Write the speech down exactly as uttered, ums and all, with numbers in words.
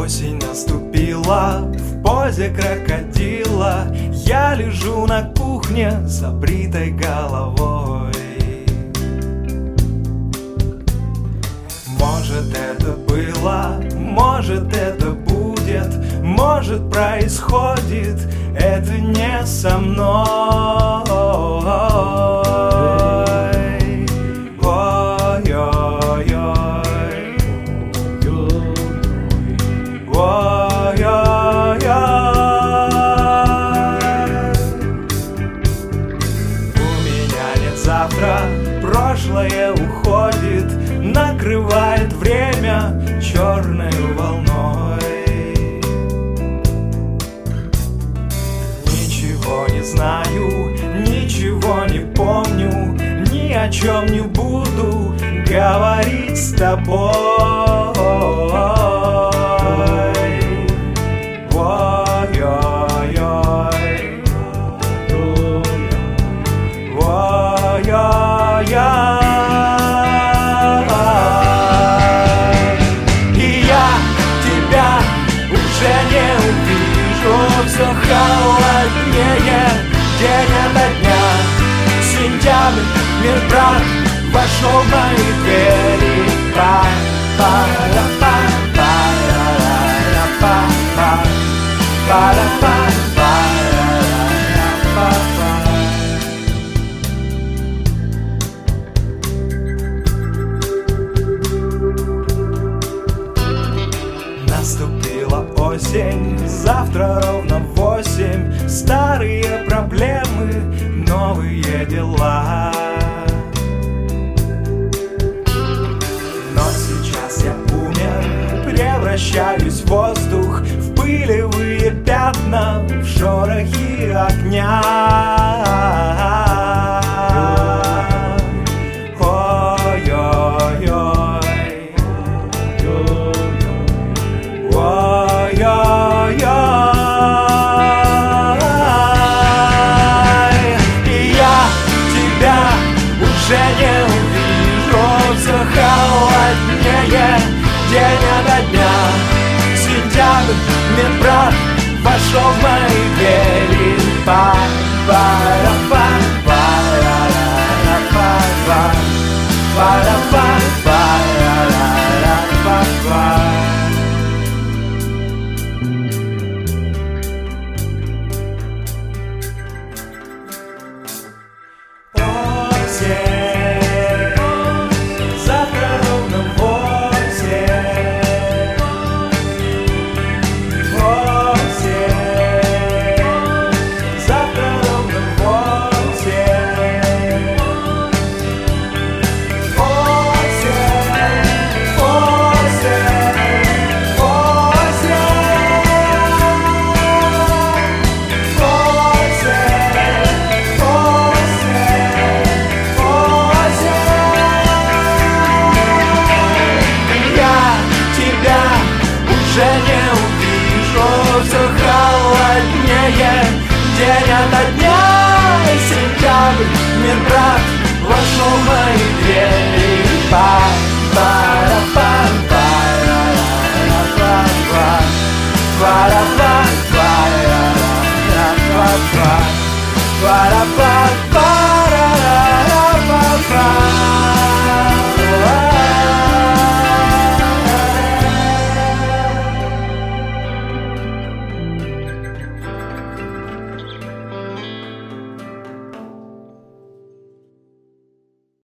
Осень наступила, в позе крокодила я лежу на кухне с забритой головой. Может, это было, может, это будет, может, происходит это не со мной. Ой-ой-ой, ой-ой-ой. У меня нет завтра, прошлое уходит, накрывает время черной волной. Ничего не знаю, ничего не помню, ни о чем не буду говорить с тобой. Ой-ой-ой, ой-ой-ой. Все холоднее, день ото дня. Сентябрь, мир брат, вошел в мои двери. Па-па-ра-па-па-ра-ра-па-па, па-ра-па-па-ра-ра-па-па. Наступила осень, завтра ровно в восемь. Старые проблемы, новые дела. Но сейчас я умер, превращаюсь в воздух, в пылевые пятна, в шорохи огня.